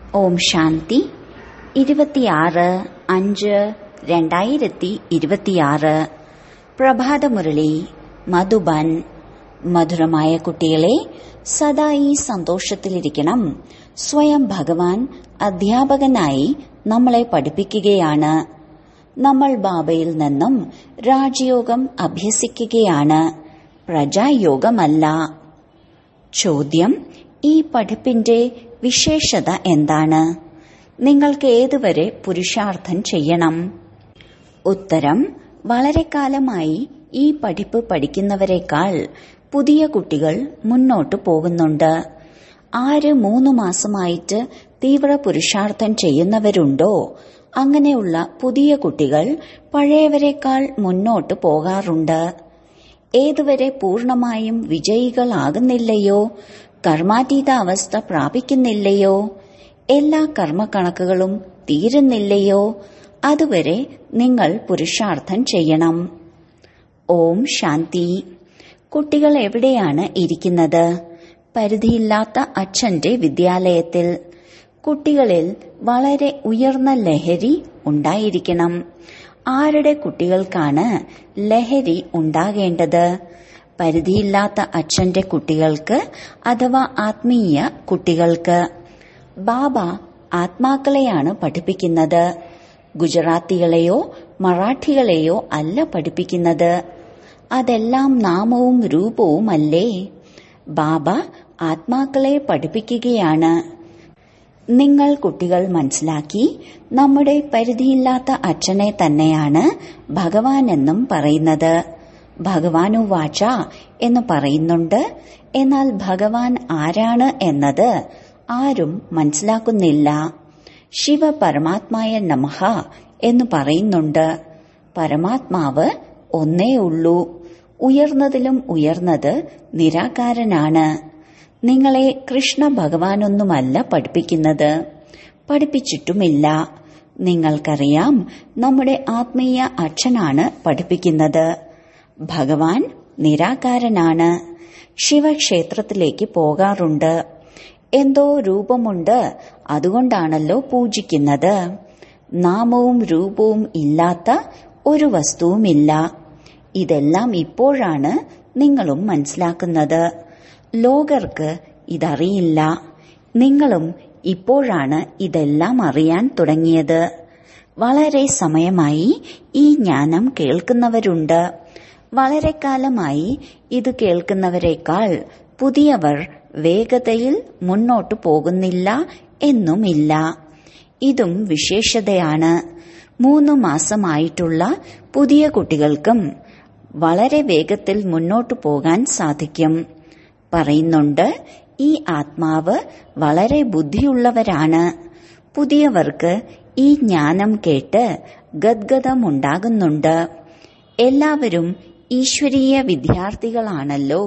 ഓം ശാന്തി 26/5/2026 പ്രഭാതമുരളി മധുബൻ. മധുരമായ കുട്ടികളെ, സദാ ഈ സന്തോഷത്തിലിരിക്കണം. സ്വയം ഭഗവാൻ അധ്യാപകനായി നമ്മളെ പഠിപ്പിക്കുകയാണ്. നമ്മൾ ബാബയിൽ നിന്നും രാജയോഗം അഭ്യസിക്കുകയാണ്, പ്രജായോഗമല്ല. ചോദ്യം: ഈ പഠിപ്പിന്റെ വിശേഷത എന്താണ്? നിങ്ങൾക്ക് ഏതുവരെ പുരുഷാർത്ഥം ചെയ്യണം? ഉത്തരം: വളരെ കാലമായി ഈ പഠിപ്പ് പഠിക്കുന്നവരെക്കാൾ പുതിയ കുട്ടികൾ മുന്നോട്ടു പോകുന്നുണ്ട്. ആര് 3 മാസമായിട്ട് തീവ്ര പുരുഷാർത്ഥം ചെയ്യുന്നവരുണ്ടോ, അങ്ങനെയുള്ള പുതിയ കുട്ടികൾ പഴയവരെക്കാൾ മുന്നോട്ടു പോകാറുണ്ട്. ഏതുവരെ പൂർണമായും വിജയികളാകുന്നില്ലയോ, കർമാതീത അവസ്ഥ പ്രാപിക്കുന്നില്ലയോ, എല്ലാ കർമ്മക്കണക്കുകളും തീരുന്നില്ലയോ, അതുവരെ നിങ്ങൾ പുരുഷാർത്ഥം ചെയ്യണം. ഓം ശാന്തി. കുട്ടികൾ എവിടെയാണ് ഇരിക്കുന്നത്? പരിധിയില്ലാത്ത അച്ഛന്റെ വിദ്യാലയത്തിൽ. കുട്ടികളിൽ വളരെ ഉയർന്ന ലഹരി ഉണ്ടായിരിക്കണം. ആരുടെ കുട്ടികൾക്കാണ് ലഹരി ഉണ്ടാകേണ്ടത്? പരിധിയില്ലാത്ത അച്ഛന്റെ കുട്ടികൾക്ക്, അഥവാ ആത്മീയ കുട്ടികൾക്ക്. ബാബ ആത്മാക്കളെയാണ് പഠിപ്പിക്കുന്നത്, ഗുജറാത്തികളെയോ മറാഠികളെയോ അല്ല പഠിപ്പിക്കുന്നത്. അതെല്ലാം നാമവും രൂപവുമല്ലേ. ബാബ ആത്മാക്കളെ പഠിപ്പിക്കുകയാണ്. നിങ്ങൾ കുട്ടികൾ മനസ്സിലാക്കി, നമ്മുടെ പരിധിയില്ലാത്ത അച്ഛനെ തന്നെയാണ് ഭഗവാൻ എന്നും പറയുന്നത്. ഭഗവാനു വാച എന്ന് പറയുന്നുണ്ട്. എന്നാൽ ഭഗവാൻ ആരാണ് എന്നത് ആരും മനസ്സിലാക്കുന്നില്ല. ശിവ പരമാത്മായ നമഃ എന്ന് പറയുന്നുണ്ട്. പരമാത്മാവ് ഒന്നേ ഉള്ളൂ. ഉയർന്നതിലും ഉയർന്നത് നിരാകാരനാണ്. നിങ്ങളെ കൃഷ്ണ ഭഗവാനൊന്നുമല്ല പഠിപ്പിക്കുന്നത്, പഠിപ്പിച്ചിട്ടുമില്ല. നിങ്ങൾക്കറിയാം, നമ്മുടെ ആത്മീയ അച്ഛനാണ് പഠിപ്പിക്കുന്നത്. ഭഗവാൻ നിരാകാരനാണ്. ശിവക്ഷേത്രത്തിലേക്ക് പോകാറുണ്ട്. എന്തോ രൂപമുണ്ട്, അതുകൊണ്ടാണല്ലോ പൂജിക്കുന്നത്. നാമവും രൂപവും ഇല്ലാത്ത ഒരു വസ്തുവുമില്ല. ഇതെല്ലാം ഇപ്പോഴാണ് നിങ്ങളും മനസ്സിലാക്കുന്നത്. ലോകർക്ക് ഇതറിയില്ല. നിങ്ങളും ഇപ്പോഴാണ് ഇതെല്ലാം അറിയാൻ തുടങ്ങിയത്. വളരെ സമയമായി ഈ ജ്ഞാനം കേൾക്കുന്നവരുണ്ട്. വളരെ കാലമായി ഇത് കേൾക്കുന്നവരെക്കാൾ പുതിയവർ വേഗതയിൽ മുന്നോട്ടു പോകുന്നില്ല എന്നുമില്ല. ഇതും വിശേഷതയാണ്. 3 മാസമായിട്ടുള്ള പുതിയ കുട്ടികൾക്കും വളരെ വേഗത്തിൽ മുന്നോട്ടു പോകാൻ സാധിക്കും. പറയുന്നുണ്ട്, ഈ ആത്മാവ് വളരെ ബുദ്ധിയുള്ളവരാണ്. പുതിയവർക്ക് ഈ ജ്ഞാനം കേട്ട് ഗദ്ഗദമുണ്ടാകുന്നുണ്ട്. എല്ലാവരും ഈശ്വരീയ വിദ്യാർത്ഥികളാണല്ലോ.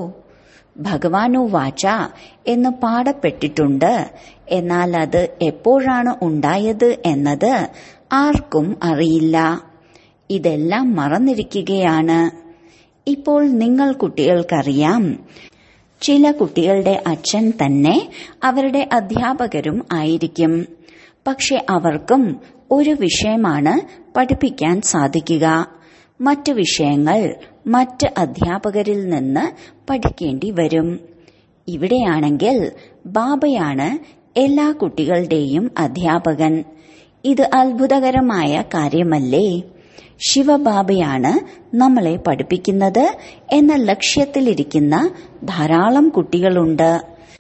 ഭഗവാനു വാച എന്ന് പാടപ്പെട്ടിട്ടുണ്ട്. എന്നാൽ അത് എപ്പോഴാണ് ഉണ്ടായത് എന്നത് ആർക്കും അറിയില്ല. ഇതെല്ലാം മറന്നിരിക്കുകയാണ്. ഇപ്പോൾ നിങ്ങൾ കുട്ടികൾക്കറിയാം, ചില കുട്ടികളുടെ അച്ഛൻ തന്നെ അവരുടെ അധ്യാപകരും ആയിരിക്കും. പക്ഷെ അവർക്കും ഒരു വിഷയമാണ് പഠിപ്പിക്കാൻ സാധിക്കുക. മറ്റു വിഷയങ്ങൾ മറ്റ് അധ്യാപകരിൽ നിന്ന് പഠിക്കേണ്ടി വരും. ഇവിടെയാണെങ്കിൽ ബാബയാണ് എല്ലാ കുട്ടികളുടെയും അധ്യാപകൻ. ഇത് അത്ഭുതകരമായ കാര്യമല്ലേ? ശിവബാബയാണ് നമ്മളെ പഠിപ്പിക്കുന്നത് എന്ന ലക്ഷ്യത്തിലിരിക്കുന്ന ധാരാളം കുട്ടികളുണ്ട്.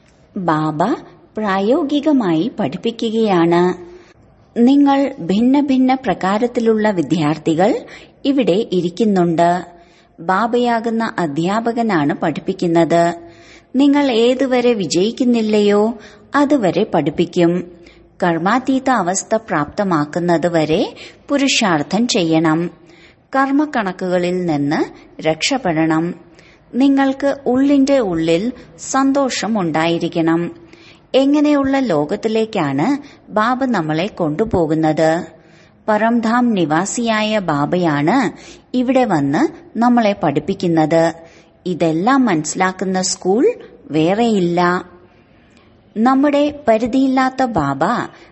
ബാബ പ്രായോഗികമായി പഠിപ്പിക്കുകയാണ്. നിങ്ങൾ ഭിന്ന ഭിന്ന പ്രകാരത്തിലുള്ള വിദ്യാർത്ഥികൾ ഇവിടെ ഇരിക്കുന്നുണ്ട്. ബാബയാകുന്ന അധ്യാപകനാണ് പഠിപ്പിക്കുന്നത്. നിങ്ങൾ ഏതുവരെ വിജയിക്കുന്നില്ലയോ, അതുവരെ പഠിപ്പിക്കും. കർമാതീത അവസ്ഥ പ്രാപ്തമാക്കുന്നത് വരെ പുരുഷാർത്ഥം ചെയ്യണം. കർമ്മക്കണക്കുകളിൽ നിന്ന് രക്ഷപ്പെടണം. നിങ്ങൾക്ക് ഉള്ളിന്റെ ഉള്ളിൽ സന്തോഷം ഉണ്ടായിരിക്കണം. എങ്ങനെയുള്ള ലോകത്തിലേക്കാണ് ബാബ നമ്മളെ കൊണ്ടുപോകുന്നത്? പരംധാം നിവാസിയായ ബാബയാണ് ഇവിടെ വന്ന് നമ്മളെ പഠിപ്പിക്കുന്നത്. ഇതെല്ലാം മനസ്സിലാക്കുന്ന സ്കൂൾ വേറെയില്ല. നമ്മുടെ പരിധിയില്ലാത്ത ബാബ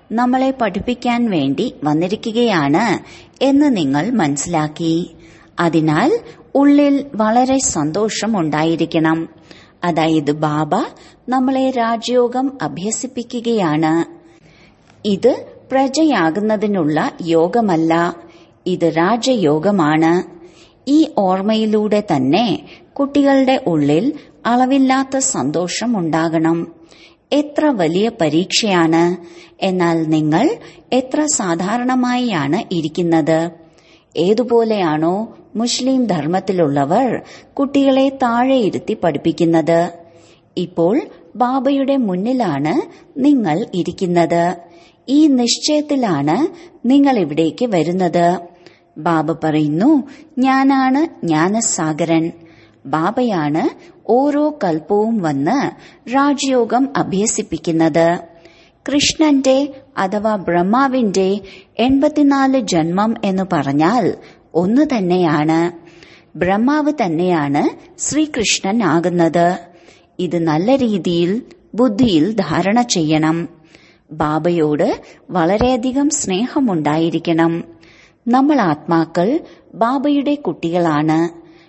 നമ്മളെ പഠിപ്പിക്കാൻ വേണ്ടി വന്നിരിക്കുകയാണ് എന്ന് നിങ്ങൾ മനസ്സിലാക്കി. അതിനാൽ ഉള്ളിൽ വളരെ സന്തോഷമുണ്ടായിരിക്കണം. അതായത് ബാബ നമ്മളെ രാജയോഗം അഭ്യസിപ്പിക്കുകയാണ്. ഇത് പ്രജയാകുന്നതിനുള്ള യോഗമല്ല, ഇത് രാജയോഗമാണ്. ഈ ഓർമ്മയിലൂടെ തന്നെ കുട്ടികളുടെ ഉള്ളിൽ അളവില്ലാത്ത സന്തോഷം ഉണ്ടാകണം. എത്ര വലിയ പരീക്ഷയാണ്, എന്നാൽ നിങ്ങൾ എത്ര സാധാരണമായാണ് ഇരിക്കുന്നത്. ഏതുപോലെയാണോ മുസ്ലിം ധർമ്മത്തിലുള്ളവർ കുട്ടികളെ താഴെയിരുത്തി പഠിപ്പിക്കുന്നത്. ഇപ്പോൾ ബാബയുടെ മുന്നിലാണ് നിങ്ങൾ ഇരിക്കുന്നത്. ഈ നിശ്ചയത്തിലാണ് നിങ്ങൾ ഇവിടേക്ക് വരുന്നത്. ബാബ പറയുന്നു, ഞാനാണ് ജ്ഞാനസാഗരൻ. ബാബയാണ് ഓരോ കൽപ്പവും വന്ന് രാജയോഗം അഭ്യസിപ്പിക്കുന്നത്. കൃഷ്ണന്റെ അഥവാ ബ്രഹ്മാവിന്റെ 84 ജന്മം എന്ന് പറഞ്ഞാൽ ഒന്ന് തന്നെയാണ്. ബ്രഹ്മാവ് തന്നെയാണ് ശ്രീകൃഷ്ണൻ ആകുന്നത്. ഇത് നല്ല രീതിയിൽ ബുദ്ധിയിൽ ധാരണ ചെയ്യണം. ബാബയോട് വളരെയധികം സ്നേഹമുണ്ടായിരിക്കണം. നമ്മൾ ആത്മാക്കൾ ബാബയുടെ കുട്ടികളാണ്.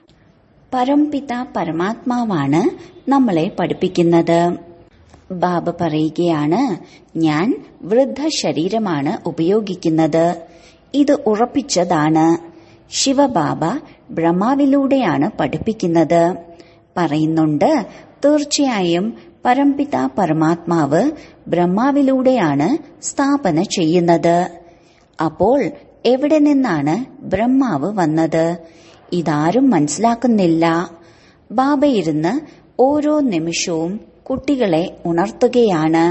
പരംപിത പരമാത്മാവാണ് നമ്മളെ പഠിപ്പിക്കുന്നത്. ബാബ പറയുകയാണ്, ഞാൻ വൃദ്ധ ശരീരമാണ് ഉപയോഗിക്കുന്നത്. ഇത് ഉറപ്പിച്ചതാണ്. ശിവബാബ ബ്രഹ്മാവിലൂടെയാണ് പഠിപ്പിക്കുന്നത്. പറയുന്നുണ്ട്, തീർച്ചയായും പരംപിത പരമാത്മാവ് ബ്രഹ്മാവിലൂടെയാണ് സ്ഥാപന ചെയ്യുന്നത്. അപ്പോൾ എവിടെ നിന്നാണ് ബ്രഹ്മാവ് വന്നത്? ഇതാരും മനസ്സിലാക്കുന്നില്ല. ബാബ ഇരുന്ന് ഓരോ നിമിഷവും കുട്ടികളെ ഉണർത്തുകയാണ്.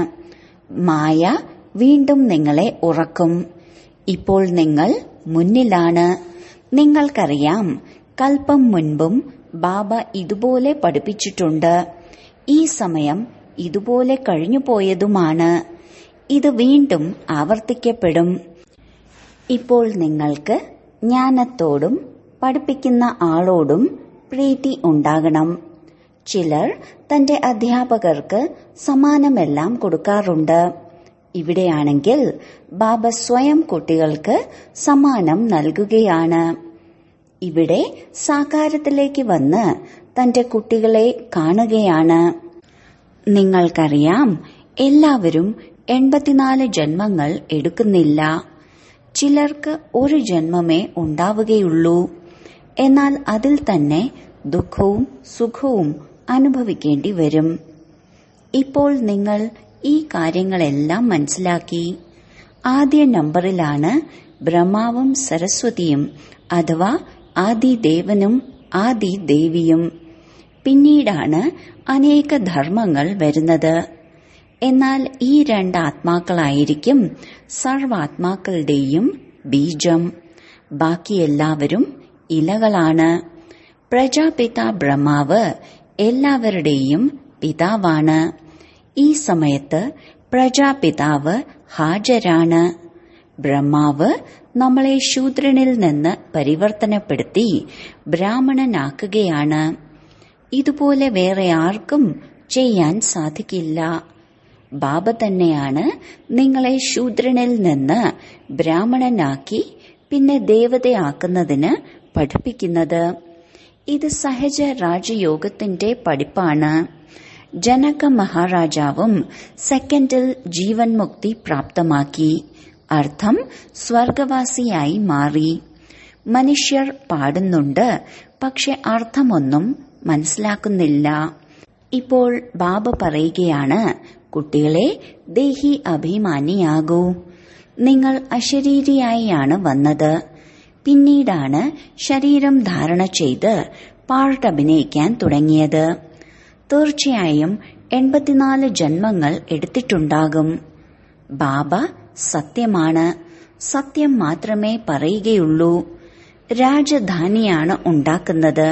മായ വീണ്ടും നിങ്ങളെ ഉറക്കും. ഇപ്പോൾ നിങ്ങൾ മുന്നിലാണ്. നിങ്ങൾക്കറിയാം, കൽപ്പം മുൻപും ബാബ ഇതുപോലെ പഠിപ്പിച്ചിട്ടുണ്ട്. ഈ സമയം ഇതുപോലെ കഴിഞ്ഞുപോയതുമാണ്. ഇത് വീണ്ടും ആവർത്തിക്കപ്പെടും. ഇപ്പോൾ നിങ്ങൾക്ക് ജ്ഞാനത്തോടും പഠിപ്പിക്കുന്ന ആളോടും പ്രീതി ഉണ്ടാകണം. ചിലർ തന്റെ അധ്യാപകർക്ക് സമ്മാനമെല്ലാം കൊടുക്കാറുണ്ട്. ഇവിടെയാണെങ്കിൽ ബാബ സ്വയം കുട്ടികൾക്ക് സമ്മാനം നൽകുകയാണ്. ഇവിടെ സാകാരത്തിലേക്ക് വന്ന് തന്റെ കുട്ടികളെ കാണുകയാണ്. നിങ്ങൾക്കറിയാം, എല്ലാവരും 84 ജന്മങ്ങൾ എടുക്കുന്നില്ല. ചിലർക്ക് ഒരു ജന്മമേ ഉണ്ടാവുകയുള്ളൂ. എന്നാൽ അതിൽ തന്നെ ദുഃഖവും സുഖവും അനുഭവിക്കേണ്ടി വരും. ഇപ്പോൾ നിങ്ങൾ ഈ കാര്യങ്ങളെല്ലാം മനസ്സിലാക്കി. ആദ്യ നമ്പറിലാണ് ബ്രഹ്മാവും സരസ്വതിയും അഥവാ ആദിദേവനും ആദിദേവിയും. പിന്നീടാണ് അനേക ധർമ്മങ്ങൾ വരുന്നത്. എന്നാൽ ഈ 2 ആത്മാക്കളായിരിക്കും സർവാത്മാക്കളുടെയും ബീജം. ബാക്കി എല്ലാവരും ഇലകളാണ്. പ്രജാപിത ബ്രഹ്മാവ് എല്ലാവരുടെയും പിതാവാണ്. ഈ സമയത്ത് പ്രജാപിതാവ് ഹാജരാണ്. ബ്രഹ്മാവ് നമ്മളെ ശൂദ്രനിൽ നിന്ന് പരിവർത്തനപ്പെടുത്തി ബ്രാഹ്മണനാക്കുകയാണ്. ഇതുപോലെ വേറെ ആർക്കും ചെയ്യാൻ സാധിക്കില്ല. ബാബ തന്നെയാണ് നിങ്ങളെ ശൂദ്രനിൽ നിന്ന് ബ്രാഹ്മണനാക്കി പിന്നെ ദേവതയാക്കുന്നതിന് പഠിപ്പിക്കുന്നത്. ഇത് സഹജ രാജയോഗത്തിന്റെ പഠിപ്പാണ്. ജനക മഹാരാജാവും സെക്കൻഡിൽ ജീവൻ മുക്തി പ്രാപ്തമാക്കി. അർത്ഥം സ്വർഗവാസിയായി മാറി. മനുഷ്യർ പാടുന്നുണ്ട്, പക്ഷെ അർത്ഥമൊന്നും മനസ്സിലാക്കുന്നില്ല. ഇപ്പോൾ ബാബ പറയുകയാണ്, കുട്ടികളെ ദേഹി അഭിമാനിയാകൂ. നിങ്ങൾ അശരീരിയായാണ് വന്നത്. പിന്നീടാണ് ശരീരം ധാരണ ചെയ്ത് പാർട്ട് അഭിനയിക്കാൻ തുടങ്ങിയത്. തീർച്ചയായും 84 ജന്മങ്ങൾ എടുത്തിട്ടുണ്ടാകും. ബാബ സത്യമാണ്. സത്യം മാത്രമേ പറയുകയുള്ളൂ. രാജധാനിയാണ് ഉണ്ടാക്കുന്നത്.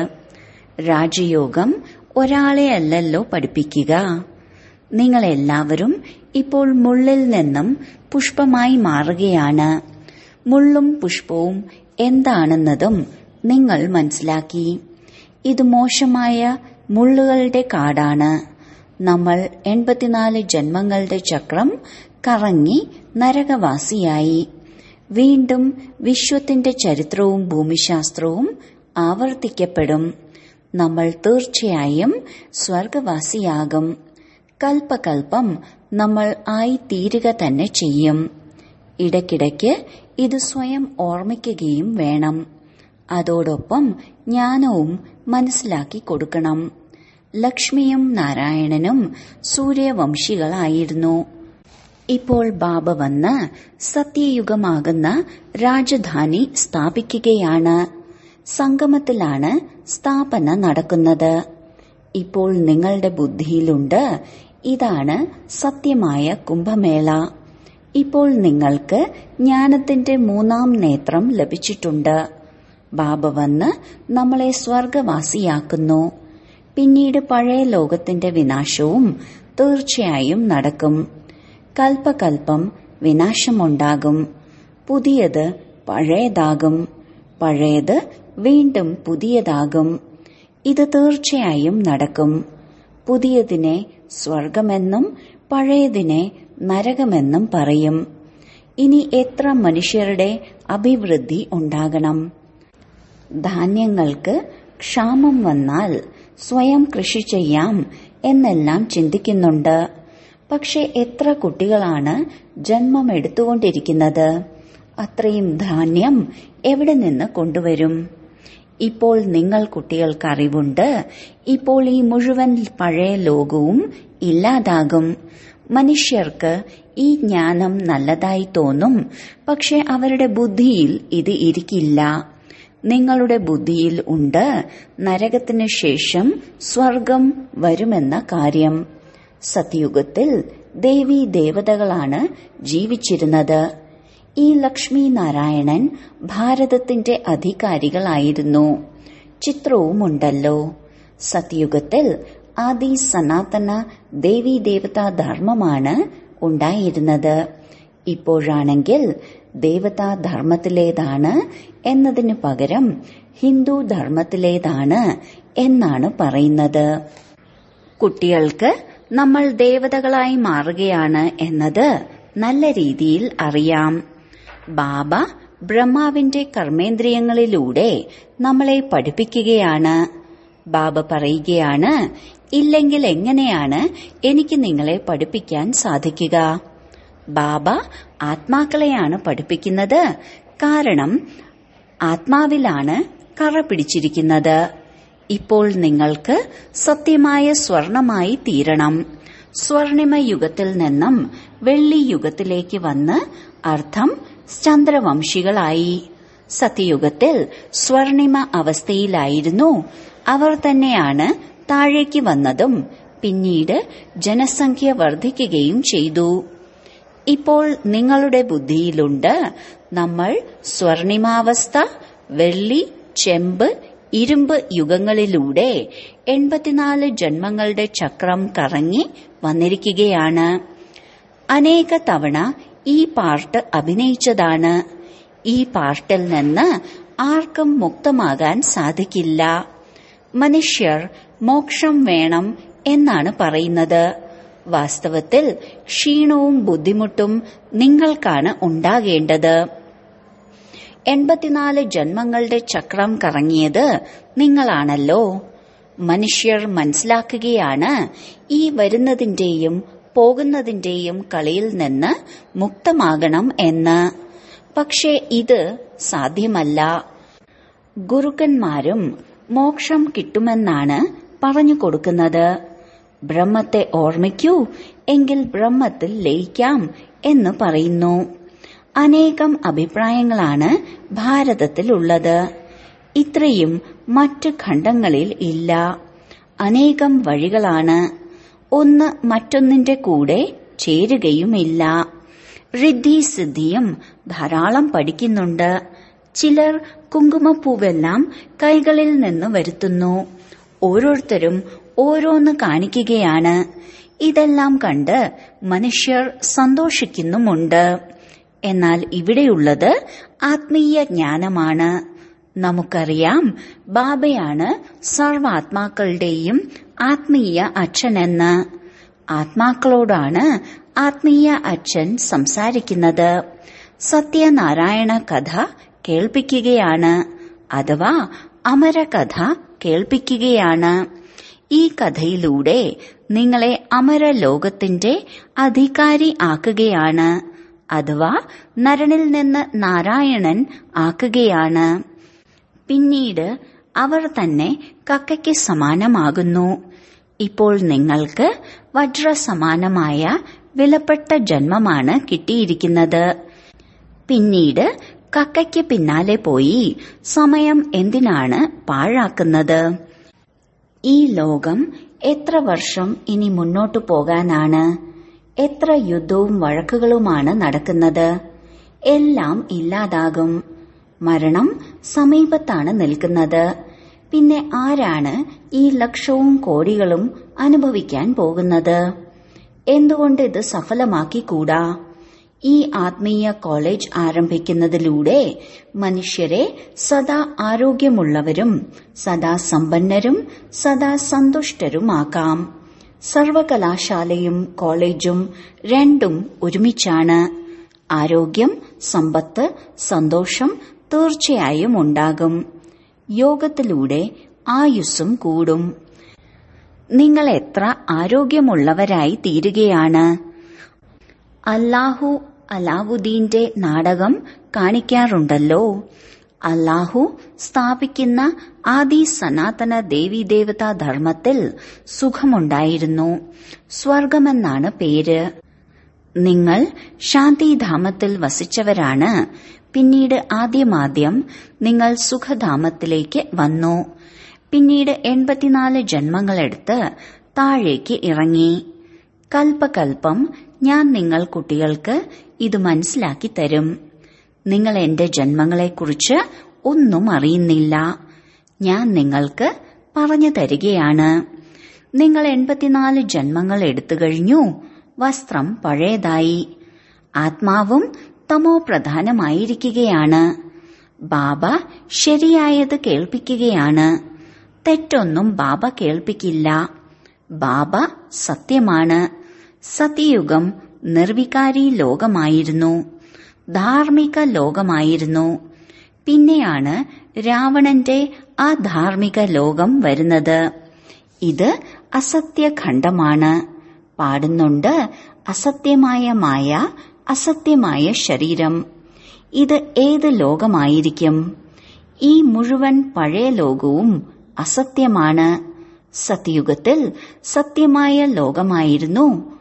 രാജയോഗം ഒരാളെ അല്ലല്ലോ പഠിപ്പിക്കുക. നിങ്ങളെല്ലാവരും ഇപ്പോൾ മുള്ളിൽ നിന്നും പുഷ്പമായി മാറുകയാണ്. മുള്ളും പുഷ്പവും എന്താണെന്നതും നിങ്ങൾ മനസ്സിലാക്കി. ഇത് മോശമായ മുള്ളുകളുടെ കാടാണ്. നമ്മൾ 84 ജന്മങ്ങളുടെ ചക്രം കറങ്ങി നരകവാസിയായി. വീണ്ടും വിശ്വത്തിന്റെ ചരിത്രവും ഭൂമിശാസ്ത്രവും ആവർത്തിക്കപ്പെടും. നമ്മൾ തീർച്ചയായും സ്വർഗവാസിയാകും. കൽപ്പകൽപ്പം നമ്മൾ ആയിത്തീരുക തന്നെ ചെയ്യും. ഇടയ്ക്കിടയ്ക്ക് ഇത് സ്വയം ഓർമ്മിക്കുകയും വേണം. അതോടൊപ്പം ജ്ഞാനവും മനസ്സിലാക്കി കൊടുക്കണം. ലക്ഷ്മിയും നാരായണനും സൂര്യവംശികളായിരുന്നു. ഇപ്പോൾ ബാബ വന്ന് സത്യയുഗമാകുന്ന രാജധാനി സ്ഥാപിക്കുകയാണ്. സംഗമത്തിലാണ് സ്ഥാപന നടക്കുന്നത്. ഇപ്പോൾ നിങ്ങളുടെ ബുദ്ധിയിലുണ്ട്, ഇതാണ് സത്യമായ കുംഭമേള. ഇപ്പോൾ നിങ്ങൾക്ക് ജ്ഞാനത്തിന്റെ 3ാം നേത്രം ലഭിച്ചിട്ടുണ്ട്. ബാബ വന്ന് നമ്മളെ സ്വർഗവാസിയാക്കുന്നു. പിന്നീട് പഴയ ലോകത്തിന്റെ വിനാശവും തീർച്ചയായും നടക്കും. കൽപ്പകൽപ്പം വിനാശമുണ്ടാകും. പുതിയത് പഴയതാകും. പഴയത് വീണ്ടും പുതിയതാകും. ഇത് തീർച്ചയായും നടക്കും. പുതിയതിനെ സ്വർഗമെന്നും പഴയതിനെ നരകമെന്നും പറയും. ഇനി എത്ര മനുഷ്യരുടെ അഭിവൃദ്ധി ഉണ്ടാകണം. ധാന്യങ്ങൾക്ക് ക്ഷാമം വന്നാൽ സ്വയം കൃഷി ചെയ്യാം എന്നെല്ലാം ചിന്തിക്കുന്നുണ്ട്. പക്ഷെ എത്ര കുട്ടികളാണ് ജന്മമെടുത്തുകൊണ്ടിരിക്കുന്നത്? അത്രയും ധാന്യം എവിടെ നിന്ന് കൊണ്ടുവരും? ഇപ്പോൾ നിങ്ങൾ കുട്ടികൾക്ക് അറിവുണ്ട്. ഇപ്പോൾ ഈ മുഴുവൻ പഴയ ലോകവും ഇല്ലാതാകും. മനുഷ്യർക്ക് ഈ ജ്ഞാനം നല്ലതായി തോന്നും. പക്ഷെ അവരുടെ ബുദ്ധിയിൽ ഇത് ഇരിക്കില്ല. നിങ്ങളുടെ ബുദ്ധിയിൽ ഉണ്ട് നരകത്തിനു ശേഷം സ്വർഗം വരുമെന്ന കാര്യം. സത്യുഗത്തിൽ ദേവീ ദേവതകളാണ് ജീവിച്ചിരുന്നത്. ഈ ലക്ഷ്മി നാരായണൻ ഭാരതത്തിന്റെ അധികാരികളായിരുന്നു. ചിത്രവുമുണ്ടല്ലോ. സത്യുഗത്തിൽ ആദി സനാതന ദേവീ ദേവതാ ധർമ്മമാണ് ഉണ്ടായിരുന്നത്. ഇപ്പോഴാണെങ്കിൽ ദേവതാ ധർമ്മത്തിലേതാണ് എന്നതിനു പകരം ഹിന്ദു ധർമ്മത്തിലേതാണ് എന്നാണ് പറയുന്നത്. കുട്ടികൾക്ക് നമ്മൾ ദേവതകളായി മാറുകയാണ് എന്നത് നല്ല രീതിയിൽ അറിയാം. ബാബ ബ്രഹ്മാവിന്റെ കർമ്മേന്ദ്രിയങ്ങളിലൂടെ നമ്മളെ പഠിപ്പിക്കുകയാണ്. ബാബ പറയുകയാണ്, ഇല്ലെങ്കിൽ എങ്ങനെയാണ് എനിക്ക് നിങ്ങളെ പഠിപ്പിക്കാൻ സാധിക്കുക? ബാബ ആത്മാക്കളെയാണ് പഠിപ്പിക്കുന്നത്. കാരണം ആത്മാവിലാണ് കറ പിടിച്ചിരിക്കുന്നത്. ഇപ്പോൾ നിങ്ങൾക്ക് സത്യമായ സ്വർണമായി തീരണം. സ്വർണിമ യുഗത്തിൽ നിന്നും വെള്ളി യുഗത്തിലേക്ക് വന്ന് അർത്ഥം ചന്ദ്രവംശികളായി. സത്യയുഗത്തിൽ സ്വർണിമ അവസ്ഥയിലായിരുന്നു. അവർ തന്നെയാണ് താഴേക്ക് വന്നതും പിന്നീട് ജനസംഖ്യ വർദ്ധിക്കുകയും ചെയ്തു. ഇപ്പോൾ നിങ്ങളുടെ ബുദ്ധിയിലുണ്ട് നമ്മൾ സ്വർണിമാവസ്ഥ, വെള്ളി, ചെമ്പ്, ഇരുമ്പ് യുഗങ്ങളിലൂടെ 84 ജന്മങ്ങളുടെ ചക്രം കറങ്ങി വന്നിരിക്കുകയാണ്. അനേക തവണ ഈ പാർട്ട് അഭിനയിച്ചതാണ്. ഈ പാർട്ടിൽ നിന്ന് ആർക്കും മുക്തമാകാൻ സാധിക്കില്ല. മനുഷ്യർ മോക്ഷം വേണം എന്നാണ് പറയുന്നത്. വാസ്തവത്തിൽ ക്ഷീണവും ബുദ്ധിമുട്ടും നിങ്ങൾക്കാണ് ഉണ്ടാകേണ്ടത്. 84 ജന്മങ്ങളുടെ ചക്രം കറങ്ങിയത് നിങ്ങളാണല്ലോ. മനുഷ്യർ മനസ്സിലാക്കുകയാണ് ഈ വരുന്നതിന്റെയും പോകുന്നതിന്റെയും കളിയിൽ നിന്ന് മുക്തമാകണം എന്ന്. പക്ഷേ ഇത് സാധ്യമല്ല. ഗുരുക്കന്മാരും മോക്ഷം കിട്ടുമെന്നാണ് പറഞ്ഞു കൊടുക്കുന്നത്. ബ്രഹ്മത്തെ ഓർമ്മിക്കൂ, എങ്കിൽ ബ്രഹ്മത്തിൽ ലയിക്കാം എന്ന് പറയുന്നു. അനേകം അഭിപ്രായങ്ങളാണ് ഭാരതത്തിലുള്ളത്. ഇത്രയും മറ്റ് ഖണ്ഡങ്ങളിൽ ഇല്ല. അനേകം വഴികളാണ്. ഒന്ന് മറ്റൊന്നിന്റെ കൂടെ ചേരുകയുമില്ല. റിദ്ധി സിദ്ധിയും ധാരാളം പഠിക്കുന്നുണ്ട്. ചിലർ കുങ്കുമപ്പൂവെല്ലാം കൈകളിൽ നിന്ന് വരുത്തുന്നു. ഓരോരുത്തരും ഓരോന്ന് കാണിക്കുകയാണ്. ഇതെല്ലാം കണ്ട് മനുഷ്യർ സന്തോഷിക്കുന്നുമുണ്ട്. എന്നാൽ ഇവിടെയുള്ളത് ആത്മീയ ജ്ഞാനമാണ്. നമുക്കറിയാം ബാബയാണ് സർവാത്മാക്കളുടെയും ആത്മീയ അച്ഛനെന്ന്. ആത്മാക്കളോടാണ് ആത്മീയ അച്ഛൻ സംസാരിക്കുന്നത്. സത്യനാരായണ കഥ കേൾപ്പിക്കുകയാണ്, അഥവാ അമരകഥ കേൾപ്പിക്കുകയാണ്. ഈ കഥയിലൂടെ നിങ്ങളെ അമരലോകത്തിന്റെ അധികാരി ആക്കുകയാണ്, അഥവാ നരനിൽ നിന്ന് നാരായണൻ ആക്കുകയാണ്. പിന്നീട് അവർ തന്നെ കക്കയ്ക്ക് സമാനമാകുന്നു. ഇപ്പോൾ നിങ്ങൾക്ക് വജ്രസമാനമായ വിലപ്പെട്ട ജന്മമാണ് കിട്ടിയിരിക്കുന്നത്. പിന്നീട് കക്കയ്ക്ക് പിന്നാലെ പോയി സമയം എന്തിനാണ് പാഴാക്കുന്നത്? ഈ ലോകം എത്ര വർഷം ഇനി മുന്നോട്ടു പോകാനാണ്? എത്ര യുദ്ധവും വഴക്കുകളുമാണ് നടക്കുന്നത്? എല്ലാം ഇല്ലാതാകും. മരണം സമീപത്താണ് നിൽക്കുന്നത്. പിന്നെ ആരാണ് ഈ ലക്ഷവും കോടികളും അനുഭവിക്കാൻ പോകുന്നത്? എന്തുകൊണ്ട് ഇത് സഫലമാക്കിക്കൂടാ? ഈ ആത്മീയ കോളേജ് ആരംഭിക്കുന്നതിലൂടെ മനുഷ്യരെ സദാ ആരോഗ്യമുള്ളവരും സദാ സമ്പന്നരും സദാ സന്തുഷ്ടരുമാക്കാം. സർവകലാശാലയും കോളേജും രണ്ടും ഒരുമിച്ചാണ്. ആരോഗ്യം, സമ്പത്ത്, സന്തോഷം തീർച്ചയായും ഉണ്ടാകും. യോഗത്തിലൂടെ ആയുസ്സും കൂടും. നിങ്ങൾ എത്ര ആരോഗ്യമുള്ളവരായി തീരുകയാണ്? അല്ലാഹു അലാവുദ്ദീന്റെ നാടകം കാണിക്കാറുണ്ടല്ലോ. അല്ലാഹു സ്ഥാപിക്കുന്ന ആദി സനാതന ദേവീദേവതാ ധർമ്മത്തിൽ സുഖമുണ്ടായിരുന്നു. സ്വർഗമെന്നാണ് പേര്. നിങ്ങൾ ശാന്തിധാമത്തിൽ വസിച്ചവരാണ്. പിന്നീട് ആദ്യമാദ്യം നിങ്ങൾ സുഖധാമത്തിലേക്ക് വന്നു. പിന്നീട് 84 ജന്മങ്ങളെടുത്ത് താഴേക്ക് ഇറങ്ങി. കൽപ്പകൽപ്പം ഞാൻ നിങ്ങൾ കുട്ടികൾക്ക് ഇത് മനസ്സിലാക്കി തരും. നിങ്ങൾ എന്റെ ജന്മങ്ങളെക്കുറിച്ച് ഒന്നും അറിയുന്നില്ല. ഞാൻ നിങ്ങൾക്ക് പറഞ്ഞു തരികയാണ്. നിങ്ങൾ 84 ജന്മങ്ങൾ എടുത്തു കഴിഞ്ഞു. വസ്ത്രം പഴയതായി. ആത്മാവും തമോ പ്രധാനമായിരിക്കുകയാണ്. ബാബ ശരിയായത് കേൾപ്പിക്കുകയാണ്. തെറ്റൊന്നും ബാബ കേൾപ്പിക്കില്ല. ബാബ സത്യമാണ്. സത്യയുഗം നിർവികാരി ലോകമായിരുന്നു. ധാർമ്മിക ലോകമായിരുന്നു. പിന്നെയാണ് രാവണന്റെ അധാർമിക ലോകം വരുന്നത്. ഇത് അസത്യഖണ്ഡമാണ്. പാടുന്നുണ്ട് അസത്യമായ മായ, അസത്യമായ ശരീരം. ഇത് ഏത് ലോകമായിരിക്കും? ഈ മുഴുവൻ പഴയ ലോകവും അസത്യമാണ്. സത്യയുഗത്തിൽ സത്യമായ ലോകമായിരുന്നു.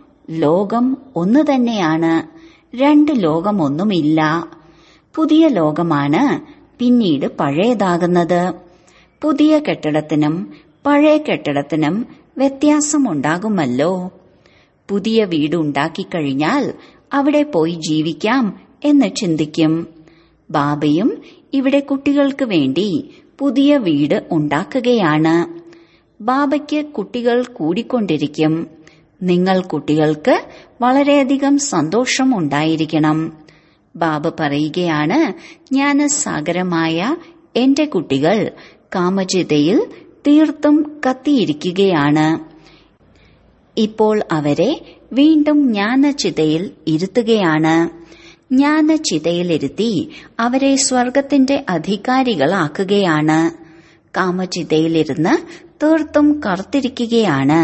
ലോകം ഒന്നു തന്നെയാണ്. രണ്ട് ലോകമൊന്നുമില്ല. പുതിയ ലോകമാണ് പിന്നീട് പഴയതാകുന്നത്. പുതിയ കെട്ടിടത്തിനും പഴയ കെട്ടിടത്തിനും വ്യത്യാസമുണ്ടാകുമല്ലോ. പുതിയ വീട് ഉണ്ടാക്കിക്കഴിഞ്ഞാൽ അവിടെ പോയി ജീവിക്കാം എന്ന് ചിന്തിക്കും. ബാബയും ഇവിടെ കുട്ടികൾക്ക് വേണ്ടി പുതിയ വീട് ഉണ്ടാക്കുകയാണ്. ബാബയ്ക്ക് കുട്ടികൾ കൂടിക്കൊണ്ടിരിക്കും. നിങ്ങൾ കുട്ടികൾക്ക് വളരെയധികം സന്തോഷം ഉണ്ടായിരിക്കണം. ബാബ പറയുകയാണ്, ജ്ഞാനസാഗരമായ എന്റെ കുട്ടികൾ കാമചിതയിൽ തീർത്തും കത്തിയിരിക്കുകയാണ്. ഇപ്പോൾ അവരെ വീണ്ടും ജ്ഞാനചിതയിൽ ഇരുത്തുകയാണ്. ജ്ഞാനചിതയിലിരുത്തി അവരെ സ്വർഗത്തിന്റെ അധികാരികളാക്കുകയാണ്. കാമചിതയിലിരുന്ന് തീർത്തും കറുത്തിരിക്കുകയാണ്.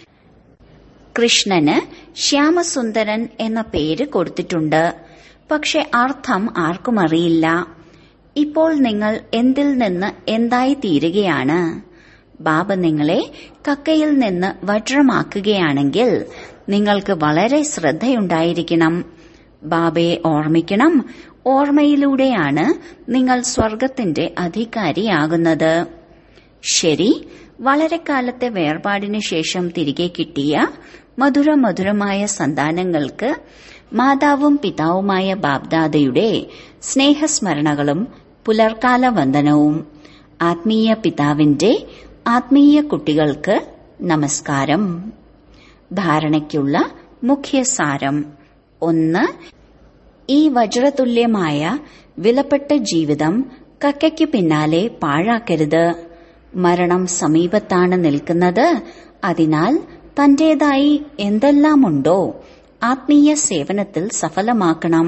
കൃഷ്ണന് ശ്യാമസുന്ദരൻ എന്ന പേര് കൊടുത്തിട്ടുണ്ട്. പക്ഷെ അർത്ഥം ആർക്കും അറിയില്ല. ഇപ്പോൾ നിങ്ങൾ എന്തിൽ നിന്ന് എന്തായി തീരുകയാണ്? ബാബ നിങ്ങളെ കക്കയിൽ നിന്ന് വജ്രമാക്കുകയാണെങ്കിൽ നിങ്ങൾക്ക് വളരെ ശ്രദ്ധയുണ്ടായിരിക്കണം. ബാബയെ ഓർമ്മിക്കണം. ഓർമ്മയിലൂടെയാണ് നിങ്ങൾ സ്വർഗത്തിന്റെ അധികാരിയാകുന്നത്. ശരി, വളരെ കാലത്തെ വേർപാടിനു ശേഷം തിരികെ കിട്ടിയ മധുരമധുരമായ സന്താനങ്ങൾക്ക് മാതാവും പിതാവുമായ ബാബ്ദാദയുടെ സ്നേഹസ്മരണകളും പുലർക്കാല വന്ദനവും. ആത്മീയ പിതാവിന്റെ ആത്മീയ കുട്ടികൾക്ക് നമസ്കാരം. ധാരണയ്ക്കുള്ള മുഖ്യസാരം: 1. ഈ വജ്രതുല്യമായ വിലപ്പെട്ട ജീവിതം കക്കയ്ക്ക് പിന്നാലെ പാഴാക്കരുത്. മരണം സമീപത്താണ് നിൽക്കുന്നത്. അതിനാൽ തന്റേതായി എന്തെല്ലാമുണ്ടോ ആത്മീയ സേവനത്തിൽ സഫലമാക്കണം.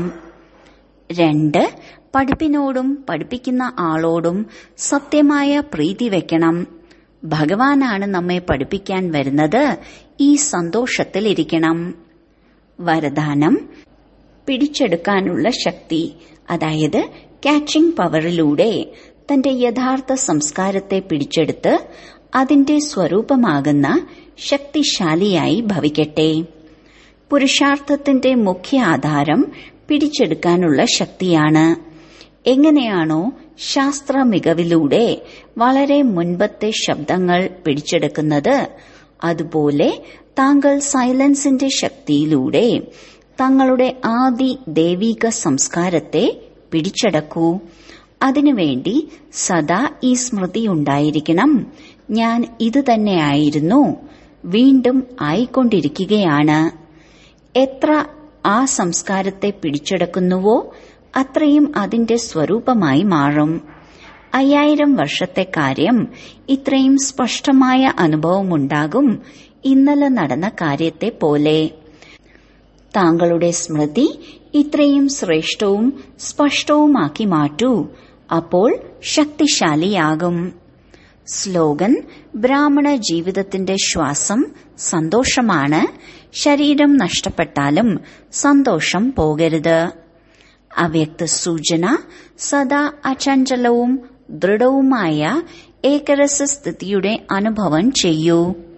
2. പഠിപ്പിനോടും പഠിപ്പിക്കുന്ന ആളോടും സത്യമായ പ്രീതി വെക്കണം. ഭഗവാനാണ് നമ്മെ പഠിപ്പിക്കാൻ വരുന്നത്. ഈ സന്തോഷത്തിലിരിക്കണം. വരദാനം: പിടിച്ചെടുക്കാനുള്ള ശക്തി, അതായത് ക്യാച്ചിംഗ് പവറിലൂടെ തന്റെ യഥാർത്ഥ സംസ്കാരത്തെ പിടിച്ചെടുത്ത് അതിന്റെ സ്വരൂപമാകുന്ന ശക്തിശാലിയായി ഭവിക്കട്ടെ. പുരുഷാർത്ഥത്തിന്റെ മുഖ്യ ആധാരം പിടിച്ചെടുക്കാനുള്ള ശക്തിയാണ്. എങ്ങനെയാണോ ശാസ്ത്ര മികവിലൂടെ വളരെ മുൻപത്തെ ശബ്ദങ്ങൾ പിടിച്ചെടുക്കുന്നത്, അതുപോലെ താങ്കൾ സൈലൻസിന്റെ ശക്തിയിലൂടെ തങ്ങളുടെ ആദി ദൈവിക സംസ്കാരത്തെ പിടിച്ചെടുക്കൂ. അതിനുവേണ്ടി സദാ ഈ സ്മൃതി ഉണ്ടായിരിക്കണം: ഞാൻ ഇത് തന്നെയായിരുന്നു, വീണ്ടും ആയിക്കൊണ്ടിരിക്കുകയാണ്. എത്ര ആ സംസ്കാരത്തെ പിടിച്ചെടുക്കുന്നുവോ അത്രയും അതിന്റെ സ്വരൂപമായി മാറും. 5000 വർഷത്തെ കാര്യം ഇത്രയും സ്പഷ്ടമായ അനുഭവമുണ്ടാകും, ഇന്നലെ നടന്ന കാര്യത്തെ പോലെ. താങ്കളുടെ സ്മൃതി ഇത്രയും ശ്രേഷ്ഠവും സ്പഷ്ടവുമാക്കി മാറ്റൂ. അപ്പോൾ ശക്തിശാലിയാകും. സ്ലോഗൻ: ബ്രാഹ്മണ ജീവിതത്തിന്റെ ശ്വാസം സന്തോഷമാണ്. ശരീരം നഷ്ടപ്പെട്ടാലും സന്തോഷം പോകരുത്. അവ്യക്ത സൂചന: സദാ അചഞ്ചലവും ദൃഢവുമായ ഏകരസസ്ഥിതിയുടെ അനുഭവം ചെയ്യൂ.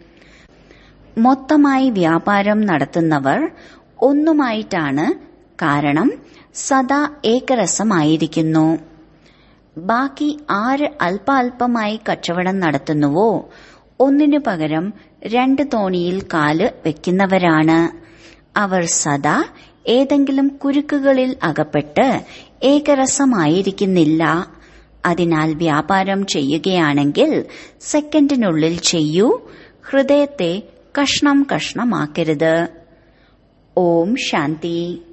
മൊത്തമായി വ്യാപാരം നടത്തുന്നവർ ഒന്നുമായിട്ടാണ്, കാരണം സദാ ഏകരസമായിരിക്കുന്നു. ബാക്കി ആര് അല്പാൽപമായി കച്ചവടം നടത്തുന്നുവോ ഒന്നിനു പകരം 2 തോണിയിൽ കാല് വെക്കുന്നവരാണ്. അവർ സദാ ഏതെങ്കിലും കുരുക്കുകളിൽ അകപ്പെട്ട് ഏകരസമായിരിക്കുന്നില്ല. അതിനാൽ വ്യാപാരം ചെയ്യുകയാണെങ്കിൽ സെക്കൻഡിനുള്ളിൽ ചെയ്യൂ. ഹൃദയത്തെ കഷ്ണം കഷ്ണമാക്കരുത്. ഓം ശാന്തി.